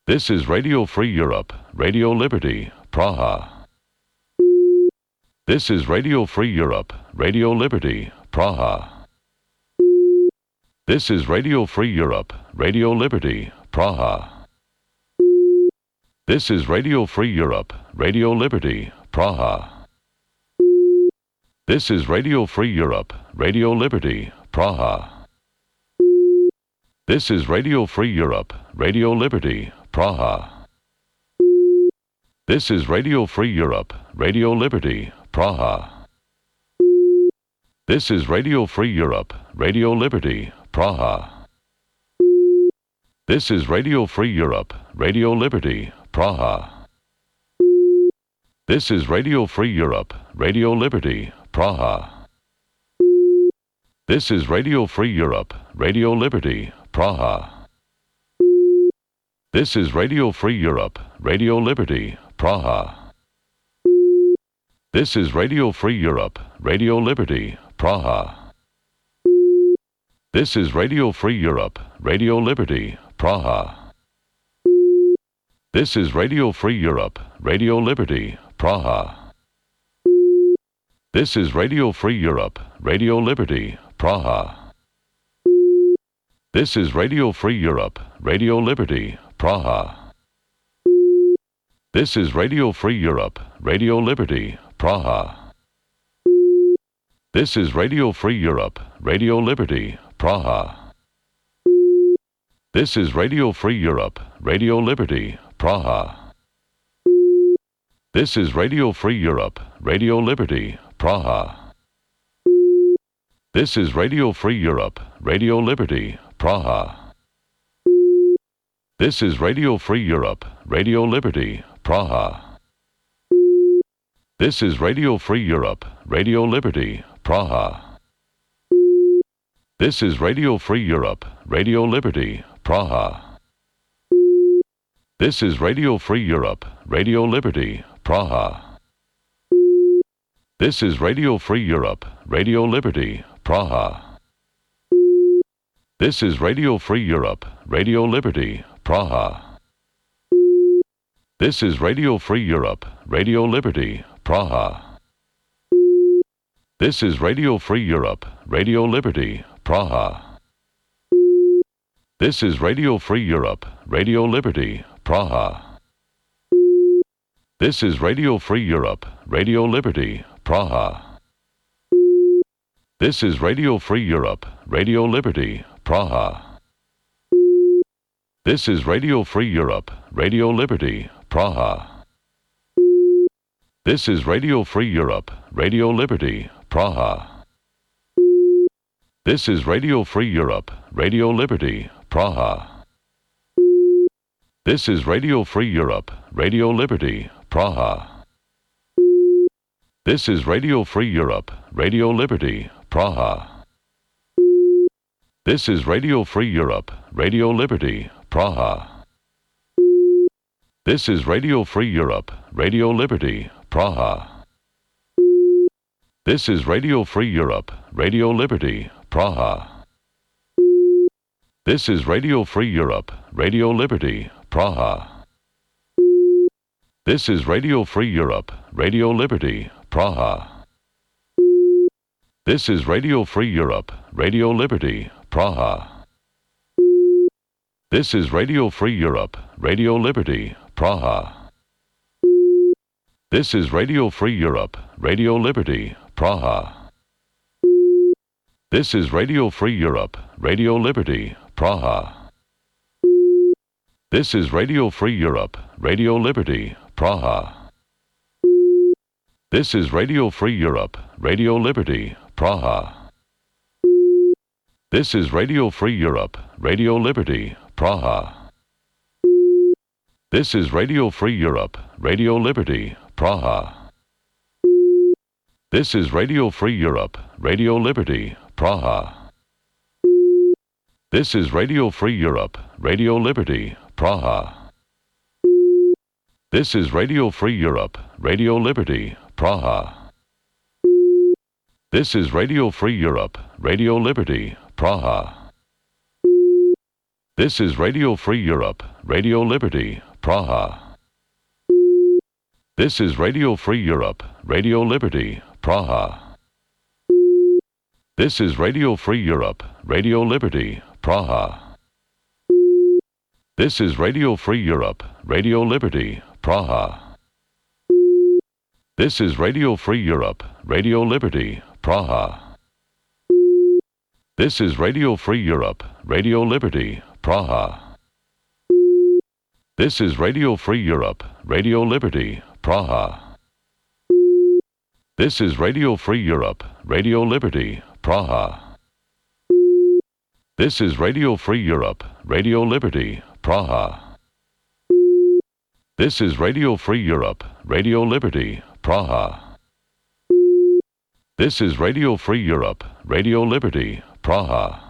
This is Radio Free Europe, Radio Liberty, Praha. This is Radio Free Europe, Radio Liberty, Praha. This is Radio Free Europe, Radio Liberty, Praha. This is Radio Free Europe, Radio Liberty, Praha. This is Radio Free Europe, Radio Liberty, Praha. This is Radio Free Europe, Radio Liberty, Praha. This is Radio Free Europe, Radio Liberty, Praha. This is Radio Free Europe, Radio Liberty, Praha. This is Radio Free Europe, Radio Liberty, Praha. This is Radio Free Europe, Radio Liberty, Praha. This is Radio Free Europe, Radio Liberty, Praha. This is Radio Free Europe, Radio Liberty, Praha. This is Radio Free Europe, Radio Liberty, Praha. This is Radio Free Europe, Radio Liberty, Praha. This is Radio Free Europe, Radio Liberty, Praha. This is Radio Free Europe, Radio Liberty, Praha. This is Radio Free Europe, Radio Liberty, Praha. This is Radio Free Europe, Radio Liberty, Praha. This is Radio Free Europe, Radio Liberty, Praha. This is Radio Free Europe, Radio Liberty, Praha. This is Radio Free Europe, Radio Liberty, Praha. This is Radio Free Europe, Radio Liberty, Praha. This is Radio Free Europe, Radio Liberty, Praha. This is Radio Free Europe, Radio Liberty, Praha. This is Radio Free Europe, Radio Liberty, Praha. This is Radio Free Europe, Radio Liberty, Praha. This is Radio Free Europe, Radio Liberty, Praha. This is Radio Free Europe, Radio Liberty, Praha. This is Radio Free Europe, Radio Liberty, Praha. This is Radio Free Europe, Radio Liberty, Praha. This is Radio Free Europe, Radio Liberty, Praha. This is Radio Free Europe, Radio Liberty, Praha. This is Radio Free Europe, Radio Liberty, Praha. This is Radio Free Europe, Radio Liberty, Praha. This is Radio Free Europe, Radio Liberty, Praha. This is Radio Free Europe, Radio Liberty, Praha. This is Radio Free Europe, Radio Liberty, Praha. This is Radio Free Europe, Radio Liberty, Praha. This is Radio Free Europe, Radio Liberty, Praha. This is Radio Free Europe, Radio Liberty, Praha. This is Radio Free Europe, Radio Liberty, Praha. This is Radio Free Europe, Radio Liberty, Praha. This is Radio Free Europe, Radio Liberty, Praha. This is Radio Free Europe, Radio Liberty, Praha. This is Radio Free Europe, Radio Liberty, Praha. This is Radio Free Europe, Radio Liberty, Praha. This is Radio Free Europe, Radio Liberty, Praha. This is Radio Free Europe, Radio Liberty, Praha. This is Radio Free Europe, Radio Liberty, Praha. This is Radio Free Europe, Radio Liberty, Praha. This is Radio Free Europe, Radio Liberty, Praha. This is Radio Free Europe, Radio Liberty, Praha. This is Radio Free Europe, Radio Liberty, Praha. This is Radio Free Europe, Radio Liberty, Praha. This is Radio Free Europe, Radio Liberty, Praha. This is Radio Free Europe, Radio Liberty, Praha. This is Radio Free Europe, Radio Liberty, Praha. This is Radio Free Europe, Radio Liberty, Praha. This is Radio Free Europe, Radio Liberty, Praha. This is Radio Free Europe, Radio Liberty, Praha. This is Radio Free Europe, Radio Liberty, Praha. This is Radio Free Europe, Radio Liberty, Praha. This is Radio Free Europe, Radio Liberty, Praha. This is Radio Free Europe, Radio Liberty, Praha. This is Radio Free Europe, Radio Liberty, Praha. This is Radio Free Europe, Radio Liberty, Praha.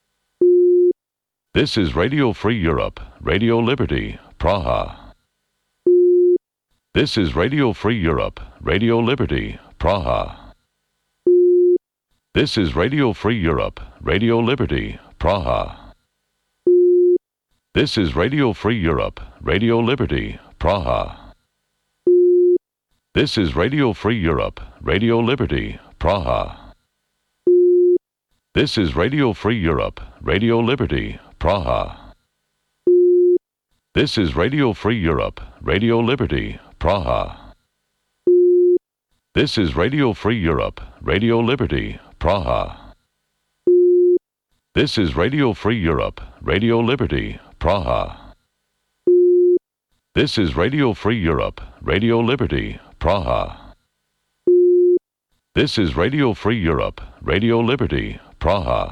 This is Radio Free Europe, Radio Liberty, Praha. This is Radio Free Europe, Radio Liberty, Praha. This is Radio Free Europe, Radio Liberty, Praha. This is Radio Free Europe, Radio Liberty, Praha. This is Radio Free Europe, Radio Liberty, Praha. This is Radio Free Europe, Radio Liberty, Praha. This is Radio Free Europe, Radio Liberty, Praha. This is Radio Free Europe, Radio Liberty, Praha. This is Radio Free Europe, Radio Liberty, Praha. This is Radio Free Europe, Radio Liberty, Praha. This is Radio Free Europe, Radio Liberty, Praha.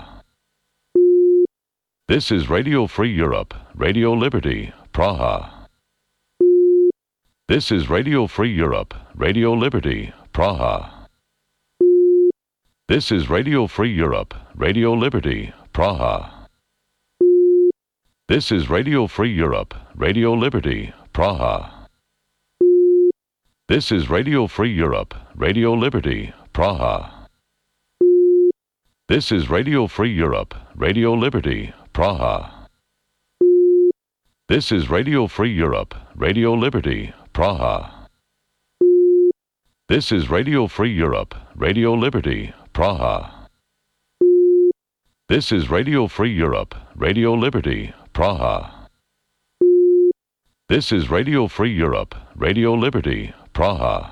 This is Radio Free Europe, Radio Liberty, Praha. This is Radio Free Europe, Radio Liberty, Praha. This is Radio Free Europe, Radio Liberty, Praha. This is Radio Free Europe, Radio Liberty, Praha. This is Radio Free Europe, Radio Liberty, Praha. This is Radio Free Europe, Radio Liberty, Praha. This is Radio Free Europe, Radio Liberty, Praha. This is Radio Free Europe, Radio Liberty, Praha. This is Radio Free Europe, Radio Liberty, Praha. This is Radio Free Europe, Radio Liberty, Praha.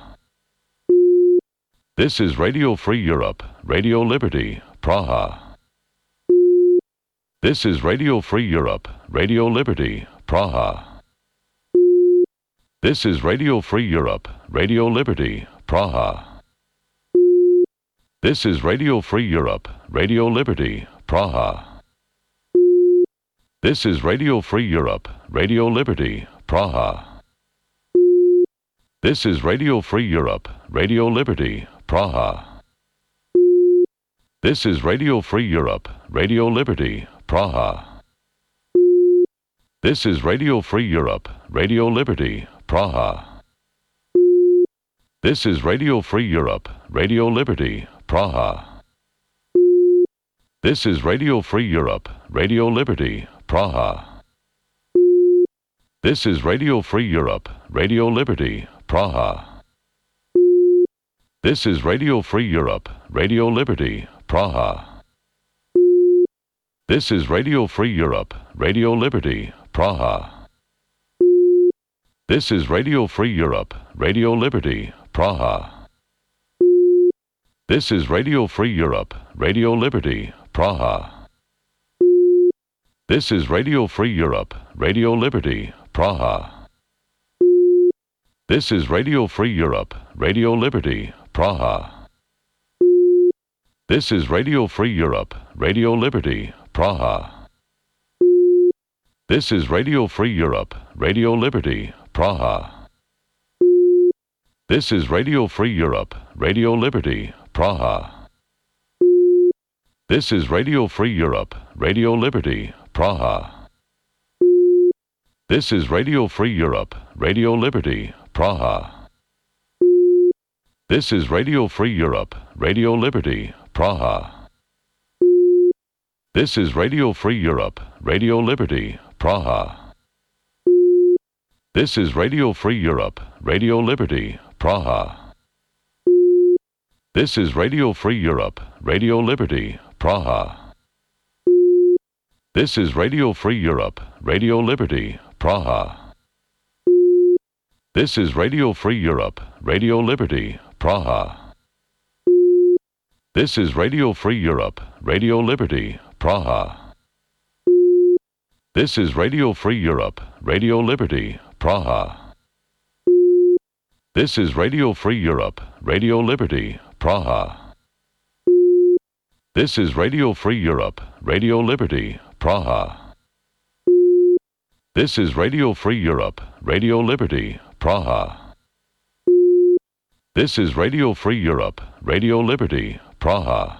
This is Radio Free Europe, Radio Liberty, Praha. This is Radio Free Europe, Radio Liberty, Praha. This is Radio Free Europe, Radio Liberty, Praha. This is Radio Free Europe, Radio Liberty, Praha. This is Radio Free Europe, Radio Liberty, Praha. This is Radio Free Europe, Radio Liberty, Praha. This is Radio Free Europe, Radio Liberty, Praha. This is Radio Free Europe, Radio Liberty, Praha. This is Radio Free Europe, Radio Liberty, Praha. This is Radio Free Europe, Radio Liberty, Praha. This is Radio Free Europe, Radio Liberty, Praha. This is Radio Free Europe, Radio Liberty, Praha. This is Radio Free Europe, Radio Liberty, Praha. This is Radio Free Europe, Radio Liberty, Praha. This is Radio Free Europe, Radio Liberty, Praha. This is Radio Free Europe, Radio Liberty, Praha. This is Radio Free Europe, Radio Liberty, Praha. This is Radio Free Europe, Radio Liberty, Praha. This is Radio Free Europe, Radio Liberty, Praha. This is Radio Free Europe, Radio Liberty, Praha. This is Radio Free Europe, Radio Liberty, Praha. This is Radio Free Europe, Radio Liberty, Praha. This is Radio Free Europe, Radio Liberty, Praha. This is Radio Free Europe, Radio Liberty, Praha. This is Radio Free Europe, Radio Liberty, Praha. This is Radio Free Europe, Radio Liberty, Praha. This is Radio Free Europe, Radio Liberty, Praha. This is Radio Free Europe, Radio Liberty, Praha. This is Radio Free Europe, Radio Liberty, Praha. This is Radio Free Europe, Radio Liberty, Praha. This is Radio Free Europe, Radio Liberty, Praha. This is Radio Free Europe, Radio Liberty, Praha. This is Radio Free Europe, Radio Liberty, Praha. This is Radio Free Europe, Radio Liberty, Praha.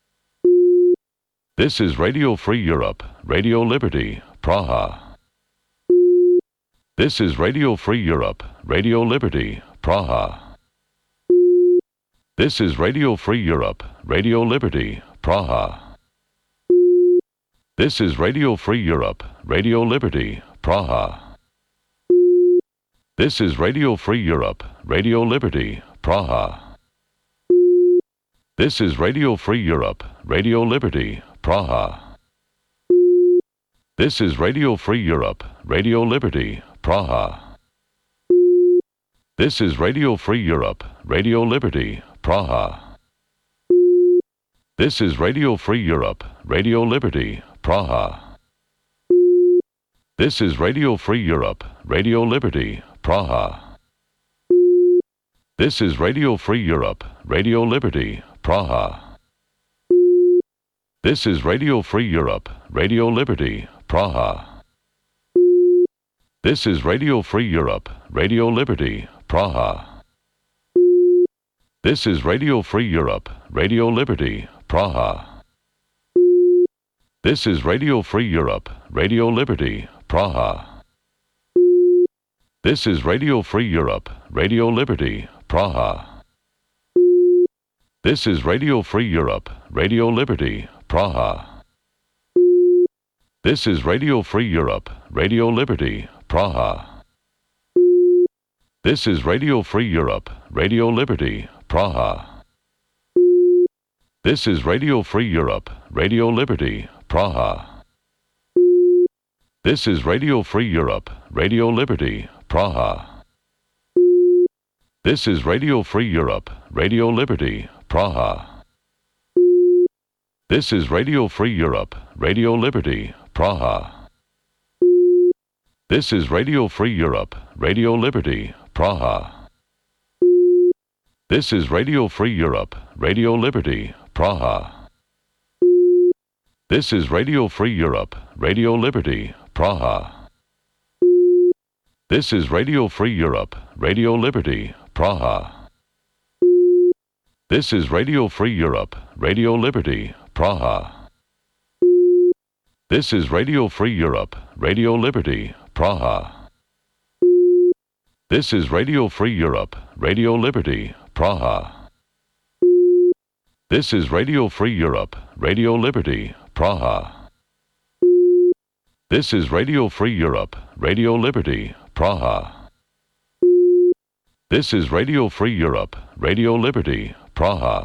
This is Radio Free Europe, Radio Liberty, Praha. This is Radio Free Europe, Radio Liberty, Praha. This is Radio Free Europe, Radio Liberty, Praha. This is Radio Free Europe, Radio Liberty, Praha. This is Radio Free Europe, Radio Liberty, Praha. This is Radio Free Europe, Radio Liberty, Praha. This is Radio Free Europe, Radio Liberty, Praha. This is Radio Free Europe, Radio Liberty, Praha. This is Radio Free Europe, Radio Liberty, Praha. This is Radio Free Europe, Radio Liberty, Praha. This is Radio Free Europe, Radio Liberty, Praha. This is Radio Free Europe, Radio Liberty, Praha. This is Radio Free Europe, Radio Liberty, Praha. This is Radio Free Europe, Radio Liberty, Praha. This is Radio Free Europe, Radio Liberty, Praha. This is Radio Free Europe, Radio Liberty, Praha. This is Radio Free Europe, Radio Liberty, Praha. This is Radio Free Europe, Radio Liberty, Praha. This is Radio Free Europe, Radio Liberty, Praha. This is Radio Free Europe, Radio Liberty, Praha. This is Radio Free Europe, Radio Liberty, Praha. This is Radio Free Europe, Radio Liberty, Praha. This is Radio Free Europe, Radio Liberty, Praha. This is Radio Free Europe, Radio Liberty, Praha. This is Radio Free Europe, Radio Liberty, Praha. This is Radio Free Europe, Radio Liberty, Praha. This is Radio Free Europe, Radio Liberty, Praha. This is Radio Free Europe, Radio Liberty, Praha. This is Radio Free Europe, Radio Liberty, Praha. This is Radio Free Europe, Radio Liberty, Praha. This is Radio Free Europe, Radio Liberty, Praha. This is Radio Free Europe, Radio Liberty, Praha. This is Radio Free Europe, Radio Liberty, Praha.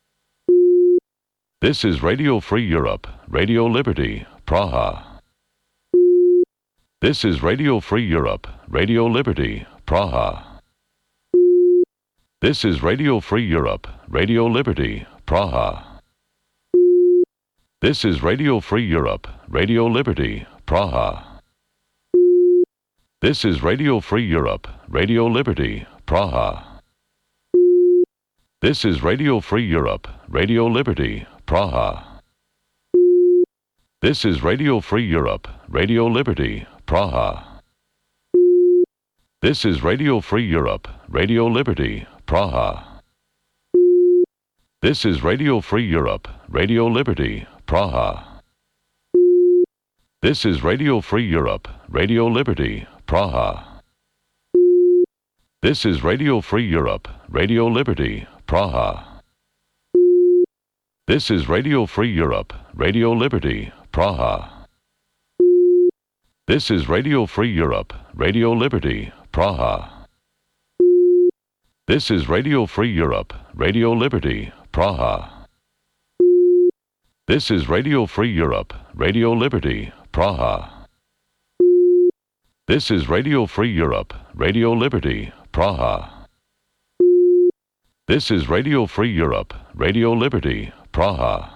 This is Radio Free Europe, Radio Liberty, Praha. This is Radio Free Europe, Radio Liberty, Praha. This is Radio Free Europe, Radio Liberty, Praha. This is Radio Free Europe, Radio Liberty, Praha. This is Radio Free Europe, Radio Liberty, Praha. This is Radio Free Europe, Radio Liberty, Praha. This is Radio Free Europe, Radio Liberty, Praha. This is Radio Free Europe, Radio Liberty, Praha. This is Radio Free Europe, Radio Liberty, Praha. This is Radio Free Europe, Radio Liberty, Praha. This is Radio Free Europe, Radio Liberty, Praha. This is Radio Free Europe, Radio Liberty, Praha. This is Radio Free Europe, Radio Liberty, Praha. This is Radio Free Europe, Radio Liberty, Praha. This is Radio Free Europe, Radio Liberty, Praha. This is Radio Free Europe, Radio Liberty, Praha. This is Radio Free Europe, Radio Liberty, Praha.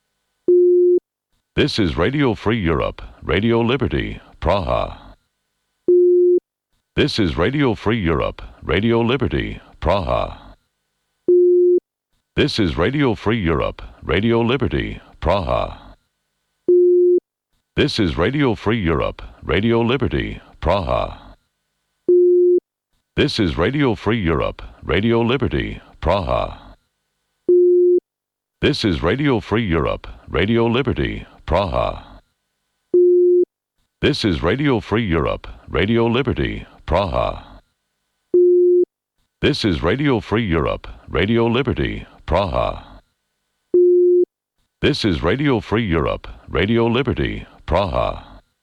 This is Radio Free Europe, Radio Liberty, Praha. This is Radio Free Europe, Radio Liberty, Praha. This is Radio Free Europe, Radio Liberty, Praha. This is Radio Free Europe, Radio Liberty, Praha. This is Radio Free Europe, Radio Liberty, Praha. This is Radio Free Europe, Radio Liberty, Praha. This is Radio Free Europe, Radio Liberty, Praha. This is Radio Free Europe, Radio Liberty, Praha. This is Radio Free Europe, Radio Liberty, Praha.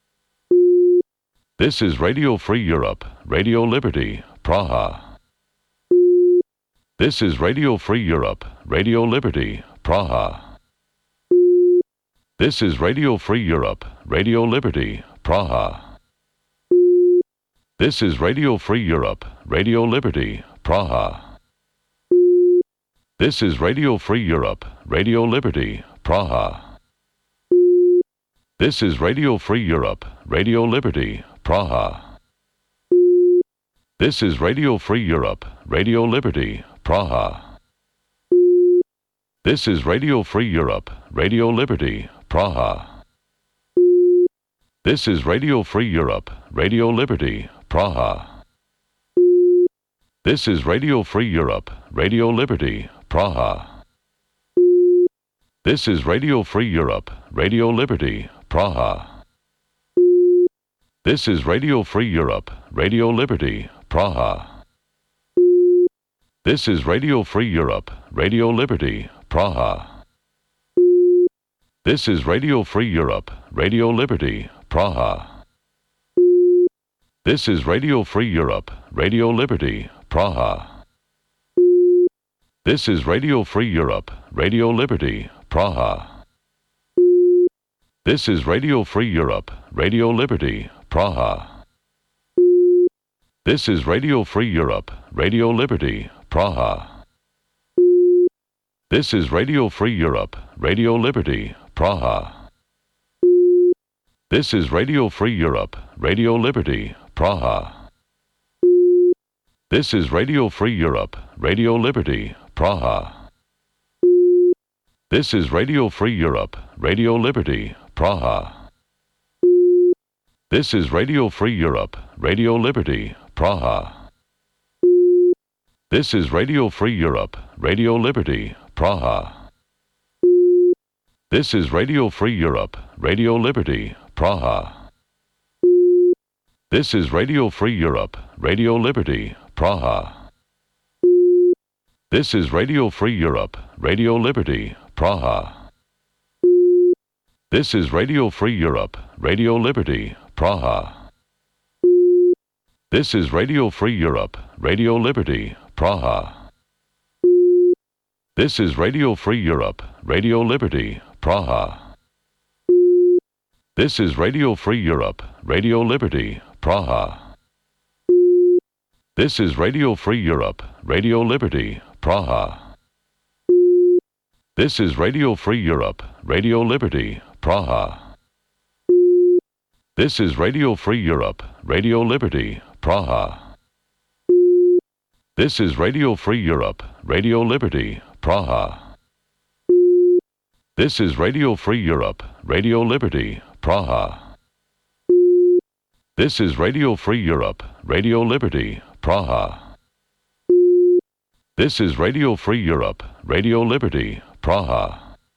This is Radio Free Europe, Radio Liberty, Praha. This is Radio Free Europe, Radio Liberty, Praha. This is Radio Free Europe, Radio Liberty, Praha. This is Radio Free Europe, Radio Liberty, Praha. This is Radio Free Europe, Radio Liberty, Praha. This is Radio Free Europe, Radio Liberty, Praha. This is Radio Free Europe, Radio Liberty, Praha. This is Radio Free Europe, Radio Liberty, Praha. This is Radio Free Europe, Radio Liberty, Praha. This is Radio Free Europe, Radio Liberty, Praha. This is Radio Free Europe, Radio Liberty, Praha. This is Radio Free Europe, Radio Liberty, Praha. This is Radio Free Europe, Radio Liberty, Praha. This is Radio Free Europe, Radio Liberty, Praha. This is Radio Free Europe, Radio Liberty, Praha. This is Radio Free Europe, Radio Liberty, Praha. This is Radio Free Europe, Radio Liberty, Praha. This is Radio Free Europe, Radio Liberty, Praha. This is Radio Free Europe, Radio Liberty, Praha. This is Radio Free Europe, Radio Liberty, Praha. This is Radio Free Europe, Radio Liberty, Praha. This is Radio Free Europe, Radio Liberty, Praha. This is Radio Free Europe, Radio Liberty, Praha. This is Radio Free Europe, Radio Liberty, Praha. This is Radio Free Europe, Radio Liberty, Praha. This is Radio Free Europe, Radio Liberty, Praha. This is Radio Free Europe, Radio Liberty, Praha. This is Radio Free Europe, Radio Liberty, Praha. This is Radio Free Europe, Radio Liberty, Praha. This is Radio Free Europe, Radio Liberty, Praha. This is Radio Free Europe, Radio Liberty, Praha. This is Radio Free Europe, Radio Liberty, Praha. This is Radio Free Europe, Radio Liberty, Praha. This is Radio Free Europe, Radio Liberty, Praha. This is Radio Free Europe, Radio Liberty, Praha. This is Radio Free Europe, Radio Liberty, Praha. This is Radio Free Europe, Radio Liberty, Praha. This is Radio Free Europe, Radio Liberty, Praha.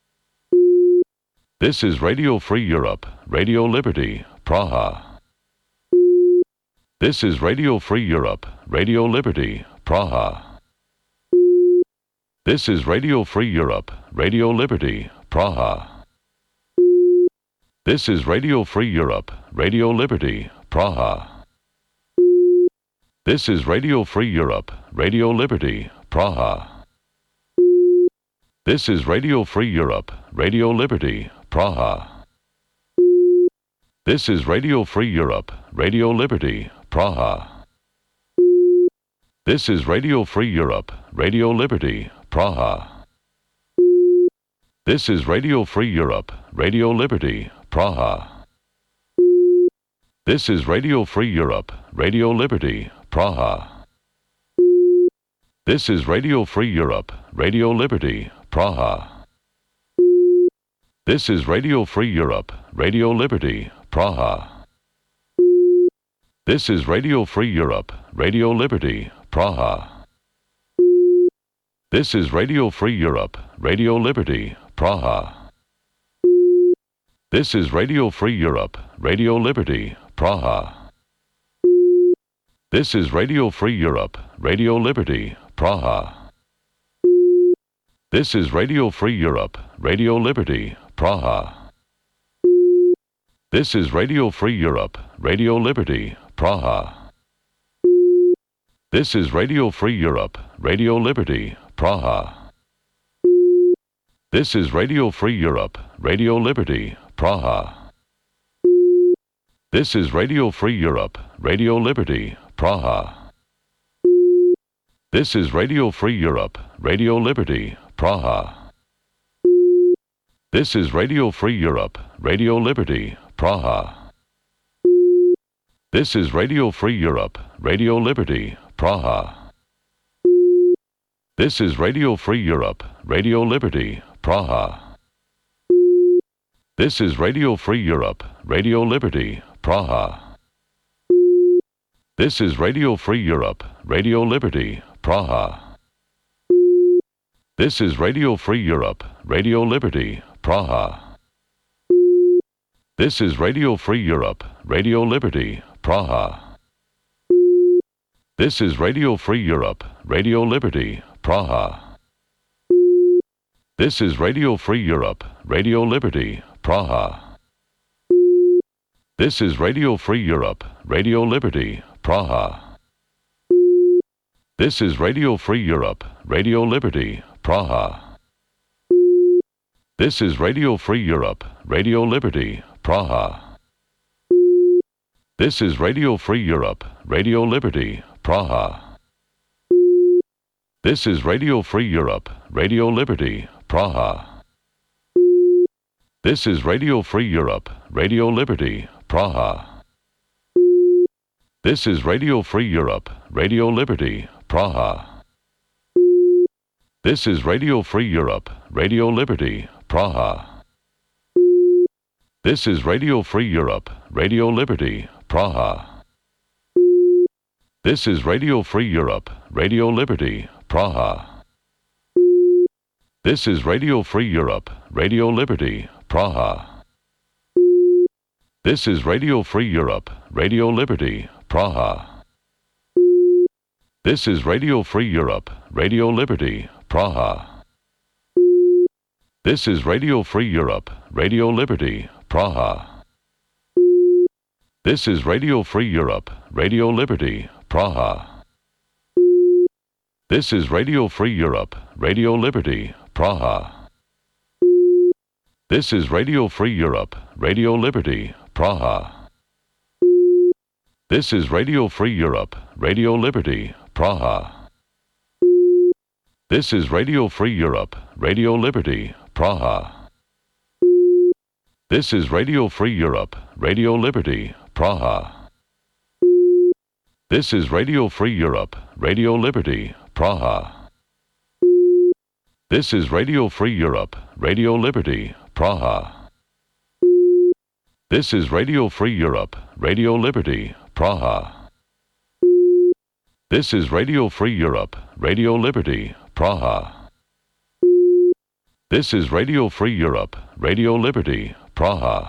This is Radio Free Europe, Radio Liberty, Praha. This is Radio Free Europe, Radio Liberty, Praha. This is Radio Free Europe, Radio Liberty, Praha. This is Radio Free Europe, Radio Liberty, Praha. This is Radio Free Europe, Radio Liberty, Praha. This is Radio Free Europe, Radio Liberty, Praha. This is Radio Free Europe, Radio Liberty, Praha. This is Radio Free Europe, Radio Liberty, Praha. This is Radio Free Europe, Radio Liberty, Praha. This is Radio Free Europe, Radio Liberty, Praha. This is Radio Free Europe, Radio Liberty, Praha. This is Radio Free Europe, Radio Liberty, Praha. This is Radio Free Europe, Radio Liberty, Praha. This is Radio Free Europe, Radio Liberty, Praha. This is Radio Free Europe, Radio Liberty, Praha. This is Radio Free Europe, Radio Liberty, Praha. This is Radio Free Europe, Radio Liberty, Praha. This is Radio Free Europe, Radio Liberty, Praha. This is Radio Free Europe, Radio Liberty, Praha. This is Radio Free Europe, Radio Liberty, Praha. This is Radio Free Europe, Radio Liberty, Praha. This is Radio Free Europe, Radio Liberty, Praha. This is Radio Free Europe, Radio Liberty, Praha. This is Radio Free Europe, Radio Liberty, Praha. This is Radio Free Europe, Radio Liberty, Praha. This is Radio Free Europe, Radio Liberty, Praha. This is Radio Free Europe, Radio Liberty, Praha. This is Radio Free Europe, Radio Liberty, Praha. This is Radio Free Europe, Radio Liberty, Praha. This is Radio Free Europe, Radio Liberty, Praha. This is Radio Free Europe, Radio Liberty, Praha. This is Radio Free Europe, Radio Liberty, Praha. This is Radio Free Europe, Radio Liberty, Praha. This is Radio Free Europe, Radio Liberty, Praha. This is Radio Free Europe, Radio Liberty, Praha. This is Radio Free Europe, Radio Liberty, Praha. This is Radio Free Europe, Radio Liberty, Praha. This is Radio Free Europe, Radio Liberty, Praha. This is Radio Free Europe, Radio Liberty, Praha. This is Radio Free Europe, Radio Liberty, Praha. This is Radio Free Europe, Radio Liberty, Praha. This is Radio Free Europe, Radio Liberty, Praha. This is Radio Free Europe, Radio Liberty, Praha. This is Radio Free Europe, Radio Liberty, Praha. This is Radio Free Europe, Radio Liberty, Praha. This is Radio Free Europe, Radio Liberty, Praha. This is Radio Free Europe, Radio Liberty, Praha. This is Radio Free Europe, Radio Liberty, Praha. This is Radio Free Europe, Radio Liberty, Praha. This is Radio Free Europe, Radio Liberty, Praha. This is Radio Free Europe, Radio Liberty, Praha. This is Radio Free Europe, Radio Liberty, Praha. This is Radio Free Europe, Radio Liberty, Praha. This is Radio Free Europe, Radio Liberty, Praha. This is Radio Free Europe, Radio Liberty, Praha. This is Radio Free Europe, Radio Liberty, Praha.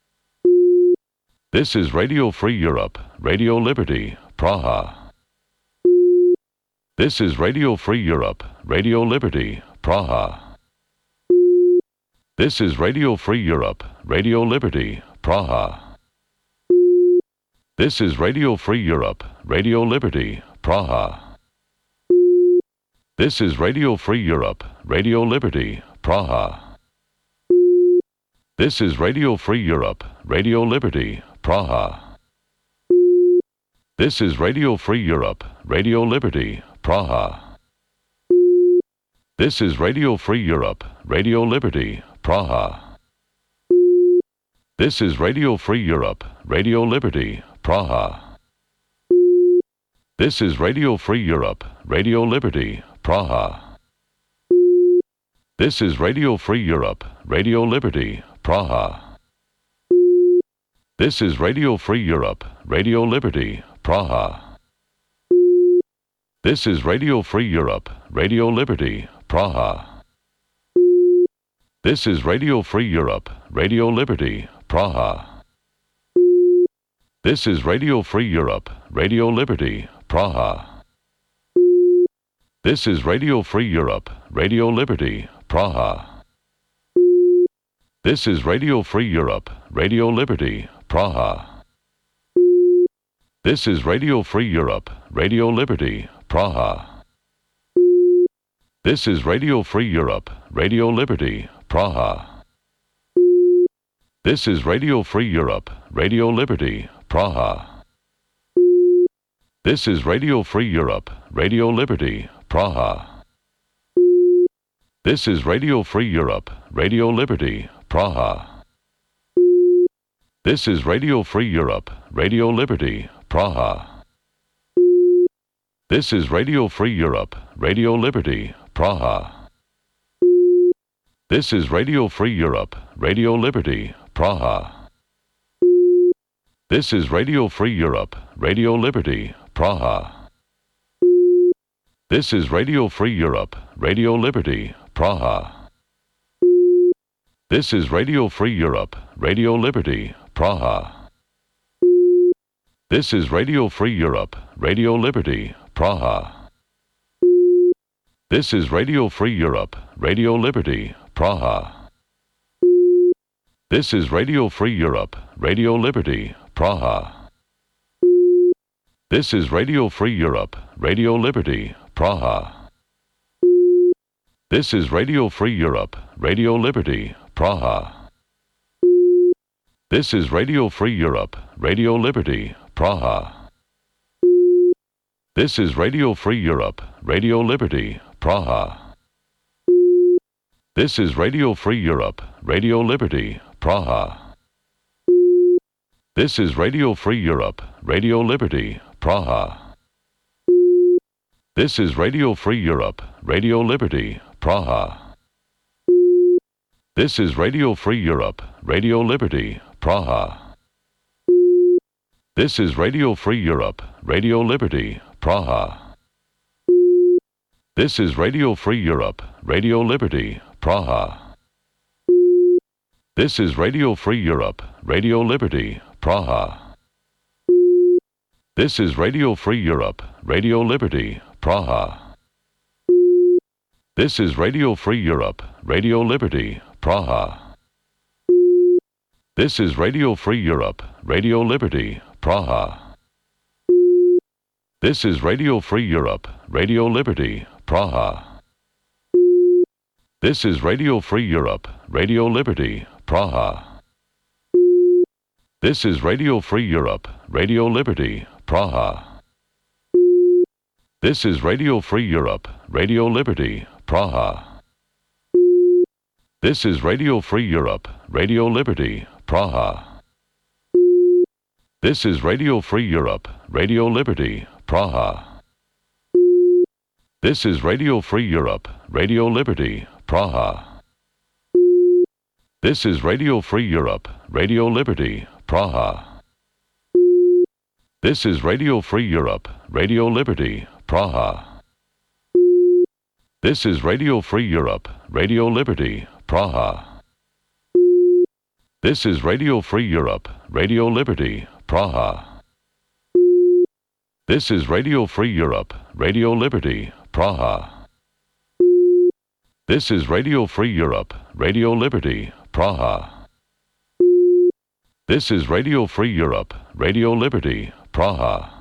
This is Radio Free Europe, Radio Liberty, Praha. This is Radio Free Europe, Radio Liberty, Praha. This is Radio Free Europe, Radio Liberty, Praha. This is Radio Free Europe, Radio Liberty, Praha. This is Radio Free Europe, Radio Liberty, Praha. This is Radio Free Europe, Radio Liberty, Praha. This is Radio Free Europe, Radio Liberty, Praha. This is Radio Free Europe, Radio Liberty, Praha. This is Radio Free Europe, Radio Liberty, Praha. This is Radio Free Europe, Radio Liberty, Praha. This is Radio Free Europe, Radio Liberty, Praha. This is Radio Free Europe, Radio Liberty, Praha. This is Radio Free Europe, Radio Liberty, Praha. This is Radio Free Europe, Radio Liberty, Praha. This is Radio Free Europe, Radio Liberty, Praha. This is Radio Free Europe, Radio Liberty, Praha. This is Radio Free Europe, Radio Liberty, Praha. This is Radio Free Europe, Radio Liberty, Praha. This is Radio Free Europe, Radio Liberty, Praha. This is Radio Free Europe, Radio Liberty, Praha. This is Radio Free Europe, Radio Liberty, Praha. This is Radio Free Europe, Radio Liberty, Praha. This is Radio Free Europe, Radio Liberty, Praha. This is Radio Free Europe, Radio Liberty, Praha. This is Radio Free Europe, Radio Liberty, Praha. This is Radio Free Europe, Radio Liberty, Praha. This is Radio Free Europe, Radio Liberty, Praha. This is Radio Free Europe, Radio Liberty, Praha. This is Radio Free Europe, Radio Liberty, Praha. This is Radio Free Europe, Radio Liberty, Praha. This is Radio Free Europe, Radio Liberty, Praha. This is Radio Free Europe, Radio Liberty, Praha. This is Radio Free Europe, Radio Liberty, Praha. This is Radio Free Europe, Radio Liberty, Praha. This is Radio Free Europe, Radio Liberty, Praha. This is Radio Free Europe, Radio Liberty, Praha. This is Radio Free Europe, Radio Liberty, Praha. This is Radio Free Europe, Radio Liberty, Praha. This is Radio Free Europe, Radio Liberty, Praha. This is Radio Free Europe, Radio Liberty, Praha. This is Radio Free Europe, Radio Liberty, Praha. This is Radio Free Europe, Radio Liberty, Praha. This is Radio Free Europe, Radio Liberty, Praha. This is Radio Free Europe, Radio Liberty, Praha. This is Radio Free Europe, Radio Liberty, Praha. This is Radio Free Europe, Radio Liberty, Praha. This is Radio Free Europe, Radio Liberty, Praha. This is Radio Free Europe, Radio Liberty, Praha. This is Radio Free Europe, Radio Liberty, Praha. This is Radio Free Europe, Radio Liberty, Praha. This is Radio Free Europe, Radio Liberty, Praha. This is Radio Free Europe, Radio Liberty, Praha. This is Radio Free Europe, Radio Liberty, Praha. This is Radio Free Europe, Radio Liberty, Praha. This is Radio Free Europe, Radio Liberty, Praha. This is Radio Free Europe, Radio Liberty, Praha. This is Radio Free Europe, Radio Liberty, Praha. This is Radio Free Europe, Radio Liberty, Praha. This is Radio Free Europe, Radio Liberty, Praha.